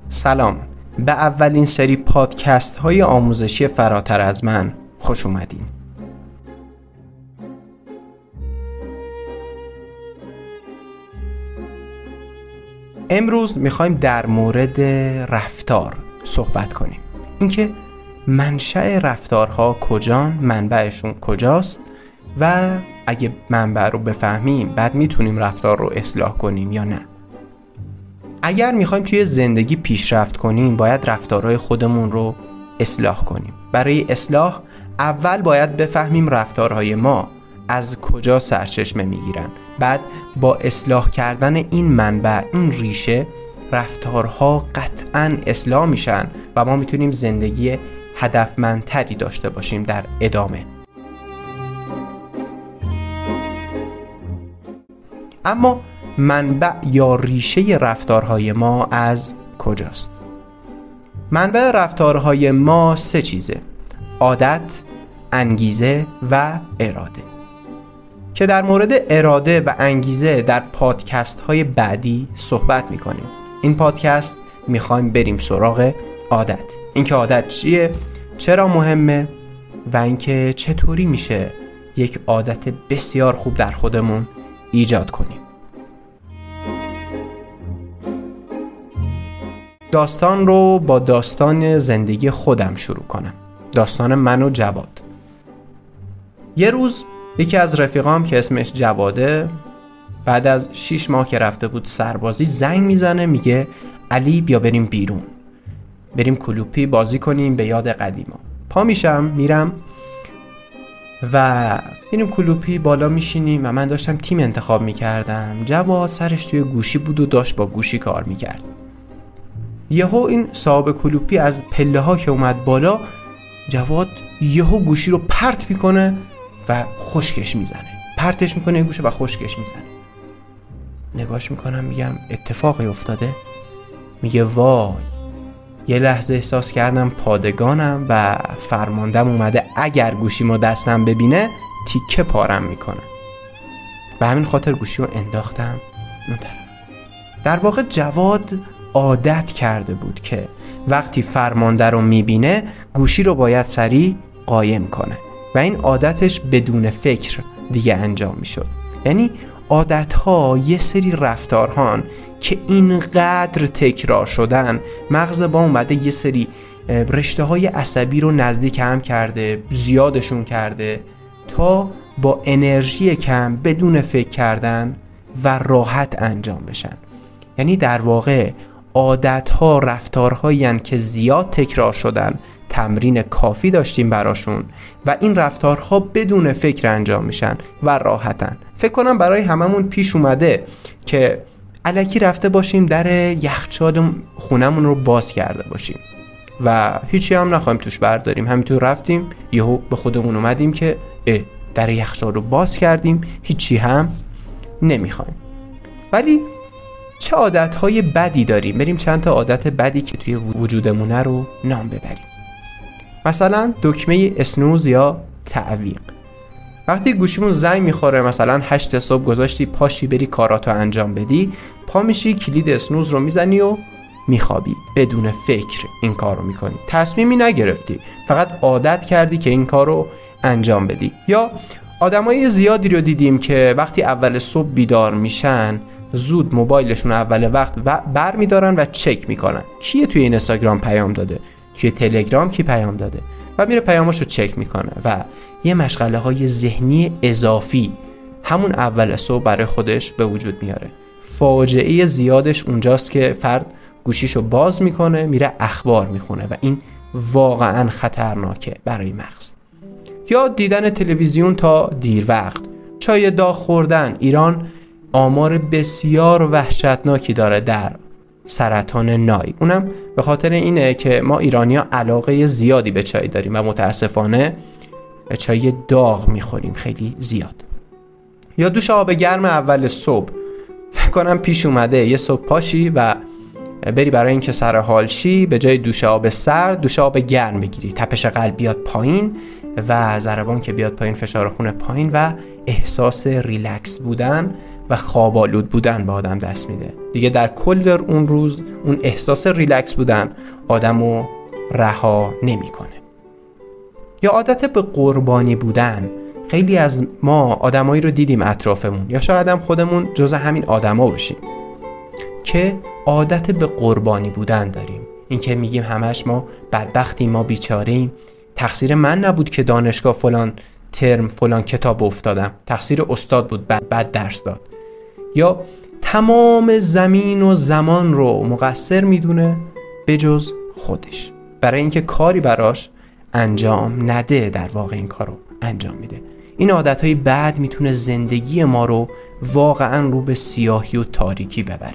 سلام، به اولین سری پادکست های آموزشی فراتر از من خوش اومدین. امروز میخوایم در مورد رفتار صحبت کنیم. اینکه منشأ رفتارها کجان، منبعشون کجاست و اگه منبع رو بفهمیم بعد میتونیم رفتار رو اصلاح کنیم یا نه. اگر میخوایم توی زندگی پیشرفت کنیم باید رفتارهای خودمون رو اصلاح کنیم. برای اصلاح اول باید بفهمیم رفتارهای ما از کجا سرچشمه میگیرن. بعد با اصلاح کردن این منبع، این ریشه، رفتارها قطعاً اصلاح میشن و ما میتونیم زندگی هدفمندتری داشته باشیم در ادامه. اما منبع یا ریشه رفتارهای ما از کجاست؟ منبع رفتارهای ما 3 چیزه: عادت، انگیزه و اراده. که در مورد اراده و انگیزه در پادکست های بعدی صحبت میکنیم. این پادکست میخوایم بریم سراغ عادت. اینکه عادت چیه، چرا مهمه و اینکه چطوری میشه یک عادت بسیار خوب در خودمون ایجاد کنیم. داستان رو با داستان زندگی خودم شروع کنم. داستان من و جواد. یه روز یکی از رفیقام که اسمش جواده بعد از 6 ماه که رفته بود سربازی زنگ میزنه، میگه علی بیا بریم بیرون، بریم کلوپی بازی کنیم به یاد قدیما. پا میشم میرم و میریم کلوپی، بالا میشینیم و من داشتم تیم انتخاب میکردم. جواد سرش توی گوشی بود و داشت با گوشی کار میکرد. یهو این صاحب کلوپی از پله ها که اومد بالا، جواد یهو گوشی رو پرت میکنه و خشکش میزنه. پرتش میکنه گوشه و خشکش میزنه. نگاش میکنم، میگم اتفاقی افتاده؟ میگه وای، یه لحظه احساس کردم پادگانم و فرماندم اومده اگر گوشیمو دستم ببینه تیکه پارم میکنه. به همین خاطر گوشی رو انداختم اون طرف. در واقع جواد عادت کرده بود که وقتی فرمانده رو میبینه گوشی رو باید سریع قایم کنه و این عادتش بدون فکر دیگه انجام میشد. یعنی عادتها یه سری رفتارهان که اینقدر تکرار شدن، مغز با اومده یه سری رشته های عصبی رو نزدیک هم کرده، زیادشون کرده تا با انرژی کم بدون فکر کردن و راحت انجام بشن. یعنی در واقع عادتها رفتارهایی هستند که زیاد تکرار شدن، تمرین کافی داشتیم براشون و این رفتارها بدون فکر انجام میشن و راحتن. فکر کنم برای هممون پیش اومده که الکی رفته باشیم در یخچال خونمون رو باز کرده باشیم و هیچی هم نخوایم توش برداریم، همینطور رفتیم یهو به خودمون اومدیم که در یخچال رو باز کردیم، هیچی هم نمیخوایم. ولی چه عادتهای بدی داریم؟ بریم چند تا عادت بدی که توی وجودمونه رو نام ببریم. مثلا دکمه اسنوز یا تعویق. وقتی گوشیمون زنگ میخوره، مثلا 8 صبح گذاشتی پاشی بری کاراتو انجام بدی، پا میشی کلید اسنوز رو میزنی و میخوابی. بدون فکر این کار رو میکنی، تصمیمی نگرفتی، فقط عادت کردی که این کار رو انجام بدی. یا آدمای زیادی رو دیدیم که وقتی اول صبح بیدار میشن زود موبایلشون اول وقت بر میدارن و چک میکنن کیه توی اینستاگرام پیام داده، توی تلگرام کی پیام داده و میره پیاماشو چک میکنه و یه مشغله های ذهنی اضافی همون اول صبح برای خودش به وجود میاره. فاجعه زیادش اونجاست که فرد گوشیشو باز میکنه میره اخبار میخونه و این واقعا خطرناکه برای مغز. یا دیدن تلویزیون تا دیر وقت، چای داغ خوردن. ایران آمار بسیار وحشتناکی داره در سرطان نای. اونم به خاطر اینه که ما ایرانی‌ها علاقه زیادی به چای داریم و متاسفانه چای داغ میخوریم خیلی زیاد. یا دوش آب گرم اول صبح. فکر کنم پیش اومده یه صبح پاشی و بری برای اینکه سر حال شی به جای دوش آب سرد دوش آب گرم بگیری، تپش قلب بیاد پایین و ضربان که بیاد پایین، فشار خون پایین و احساس ریلکس بودن و خواب‌آلود بودن به آدم دست میده. دیگه در کل اون روز اون احساس ریلکس بودن آدمو رها نمیکنه. یا عادت به قربانی بودن. خیلی از ما آدمایی رو دیدیم اطرافمون، یا شاید هم خودمون جز همین آدما باشیم که عادت به قربانی بودن داریم. این که میگیم همش ما بدبختیم، ما بیچاره‌ایم، تقصیر من نبود که دانشگاه فلان ترم فلان کتاب افتادم، تقصیر استاد بود بد درس داد. یا تمام زمین و زمان رو مقصر میدونه به جز خودش، برای اینکه کاری براش انجام نده در واقع این کارو انجام میده. این عادتهای بد میتونه زندگی ما رو واقعا رو به سیاهی و تاریکی ببره.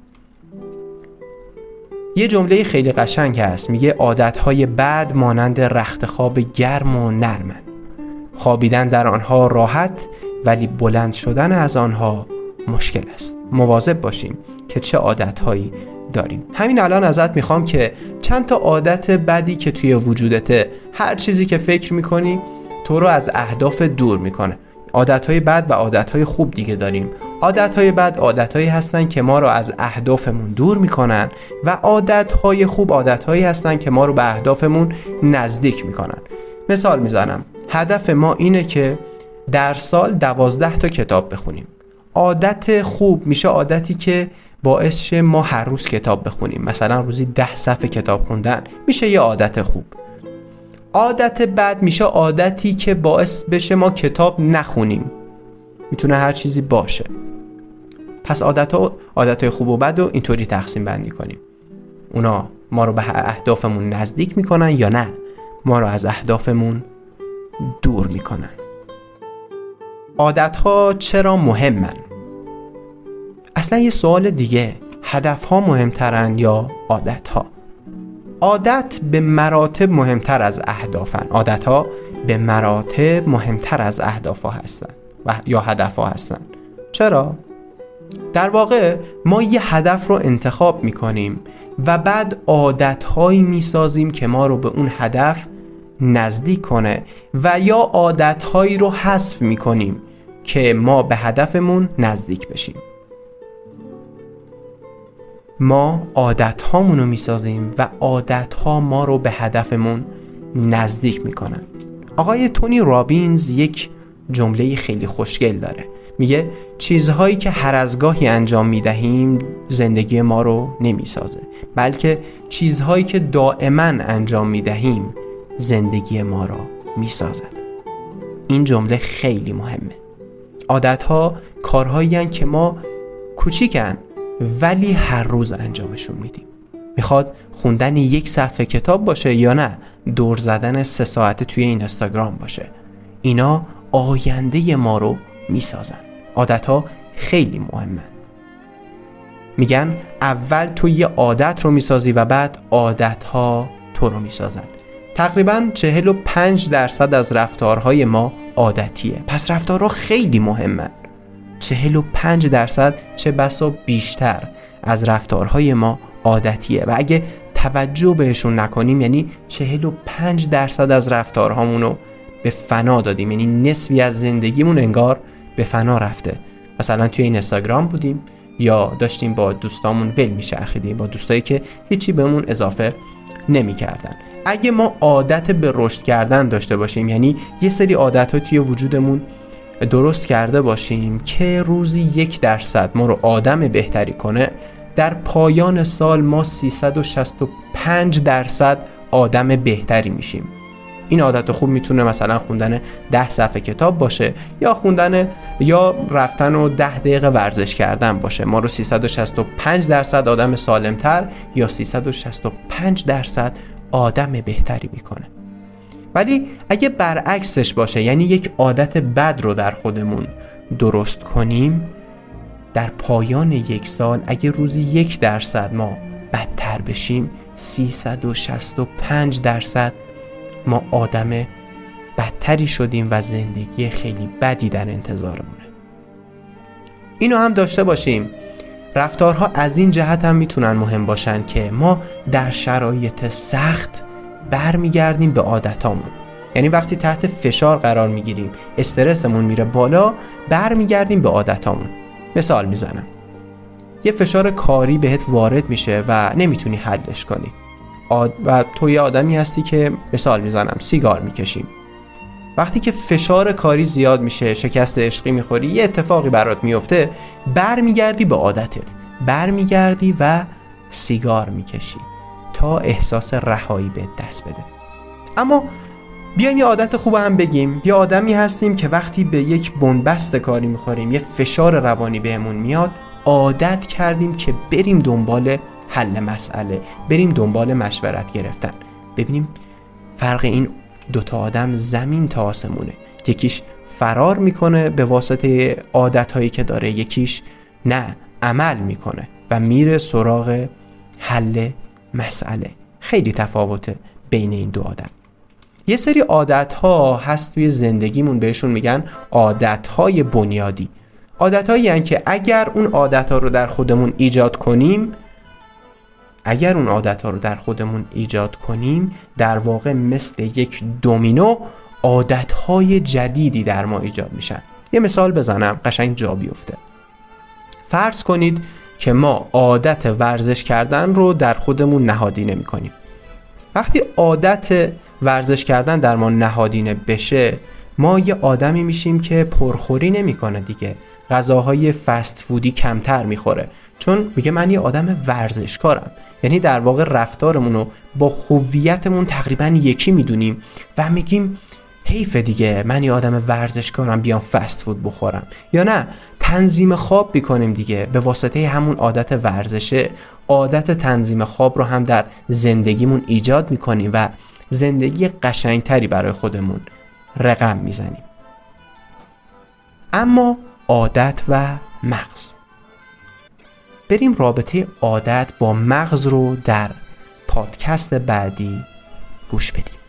یه جمله خیلی قشنگ هست، میگه عادتهای بد مانند رخت خواب گرم و نرمن، خوابیدن در آنها راحت ولی بلند شدن از آنها مشکل است. مواظب باشیم که چه عادتهایی داریم. همین الان ازت میخوام که چند تا عادت بدی که توی وجودته، هر چیزی که فکر میکنی تو رو از اهداف دور میکنه. عادتهای بد و عادتهای خوب دیگه داریم. عادتهای بد عادتهایی هستن که ما رو از اهدافمون دور میکنن و عادتهای خوب عادتهایی هستن که ما رو به اهدافمون نزدیک میکنن. مثال میزنم، هدف ما اینه که در سال 12 تا کتاب بخونیم. عادت خوب میشه عادتی که باعث شه ما هر روز کتاب بخونیم، مثلا روزی 10 صفحه کتاب خوندن میشه یه عادت خوب. عادت بد میشه عادتی که باعث بشه ما کتاب نخونیم، میتونه هر چیزی باشه. پس عادتهای خوب و بد رو اینطوری تقسیم بندی کنیم. اونا ما رو به اهدافمون نزدیک میکنن یا نه ما رو از اهدافمون دور میکنن. عادتها چرا مهمن؟ اصلا یه سوال دیگه، هدفها مهمترن یا عادتها؟ عادت به مراتب مهمتر از اهدافن. عادتها به مراتب مهمتر از اهدافها هستن یا هدفها هستن. چرا؟ در واقع ما یه هدف رو انتخاب میکنیم و بعد عادتهایی میسازیم که ما رو به اون هدف نزدیک کنه و یا عادتهایی رو حذف میکنیم که ما به هدفمون نزدیک بشیم. ما عادتهامون رو میسازیم و عادتها ما رو به هدفمون نزدیک میکنن. آقای تونی رابینز یک جمله خیلی خوشگل داره، میگه چیزهایی که هر از گاهی انجام میدهیم زندگی ما رو نمیسازه، بلکه چیزهایی که دائما انجام میدهیم زندگی ما رو میسازد. این جمله خیلی مهمه. عادتها کارهایی هستند که ما کوچیکن ولی هر روز انجامشون میدیم. میخواد خوندن 1 صفحه کتاب باشه یا نه دور زدن 3 ساعته توی اینستاگرام باشه، اینا آینده ما رو میسازن. عادتها خیلی مهمن. میگن اول تو یه عادت رو میسازی و بعد عادتها تو رو میسازن. تقریباً 45% از رفتارهای ما عادتیه. پس رفتارها خیلی مهمن. 45% چه بسا بیشتر از رفتارهای ما عادتیه و اگه توجه بهشون نکنیم یعنی 45% از رفتارهامون رو به فنا دادیم، یعنی نصفی از زندگیمون انگار به فنا رفته. مثلا توی این اینستاگرام بودیم یا داشتیم با دوستامون ول میچرخیدیم، با دوستایی که هیچی بهمون اضافه نمی‌کردن. اگه ما عادت به رشد کردن داشته باشیم، یعنی یه سری عادت‌ها توی وجودمون درست کرده باشیم که روزی 1% ما رو آدم بهتری کنه، در پایان سال ما 365% آدم بهتری میشیم. این عادت خوب میتونه مثلا خوندن 10 صفحه کتاب باشه یا خوندن یا رفتن و 10 دقیقه ورزش کردن باشه. ما رو 365% آدم سالمتر یا 365% آدم بهتری میکنه. ولی اگه برعکسش باشه، یعنی یک عادت بد رو در خودمون درست کنیم، در پایان 1 سال اگه روزی 1% ما بدتر بشیم 365% ما آدم بدتری شدیم و زندگی خیلی بدی در انتظارمونه. اینو هم داشته باشیم رفتارها از این جهت هم میتونن مهم باشن که ما در شرایط سخت برمیگردیم به عادتامون. یعنی وقتی تحت فشار قرار میگیریم، استرسمون میره بالا، برمیگردیم به عادتامون. مثال میزنم. یه فشار کاری بهت وارد میشه و نمیتونی حلش کنی و تو یه آدمی هستی که مثال میزنم سیگار میکشیم. وقتی که فشار کاری زیاد میشه، شکست عشقی میخوری، یه اتفاقی برات میفته، برمیگردی به عادتت، برمیگردی و سیگار میکشی تا احساس رهایی به دست بده. اما بیایم یه عادت خوب هم بگیم. یه آدمی هستیم که وقتی به یک بنبست کاری میخوریم، یه فشار روانی بهمون میاد، عادت کردیم که بریم دنبال حل مسئله، بریم دنبال مشورت گرفتن. ببینیم فرق این دوتا آدم زمین تا آسمونه. یکیش فرار میکنه به واسطه عادتهایی که داره، یکیش نه، عمل میکنه و میره سراغ حل مسئله. خیلی تفاوته بین این دو آدم. یه سری عادتها هست توی زندگیمون بهشون میگن عادتهای بنیادی. عادتهایی هستن که اگر اون عادتها رو در خودمون ایجاد کنیم، در واقع مثل یک دومینو عادتهای جدیدی در ما ایجاد میشن. یه مثال بزنم قشنگ جا بیفته. فرض کنید که ما عادت ورزش کردن رو در خودمون نهادینه میکنیم. وقتی عادت ورزش کردن در ما نهادینه بشه، ما یه آدمی میشیم که پرخوری نمیکنه دیگه، غذاهای فست فودی کمتر میخوره، چون میگه من یه آدم ورزشکارم. یعنی در واقع رفتارمون رو با هویتمون تقریبا یکی میدونیم و میگیم حیف دیگه، من یه آدم ورزشکارم بیام فست فود بخورم. یا نه، تنظیم خواب میکنیم دیگه، به واسطه همون عادت ورزشه عادت تنظیم خواب رو هم در زندگیمون ایجاد میکنیم و زندگی قشنگتری برای خودمون رقم میزنیم. اما عادت و مغز، بریم رابطه عادت با مغز رو در پادکست بعدی گوش بدیم.